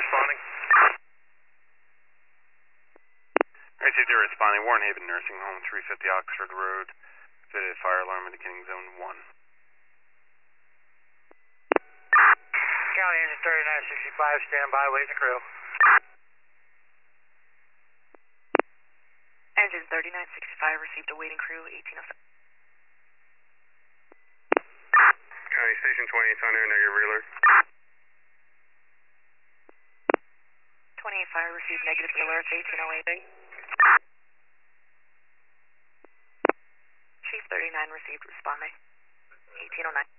responding. RC0 responding, Warren Haven Nursing Home, 350 Oxford Road. Fitted fire alarm indicating zone 1. County engine 3965, stand by, waiting the crew. Engine 3965 received a waiting crew, 1807. County Station 28 on air, negative reeler. 28 fire received negative alert, 1808. Chief 39 received responding, 1809.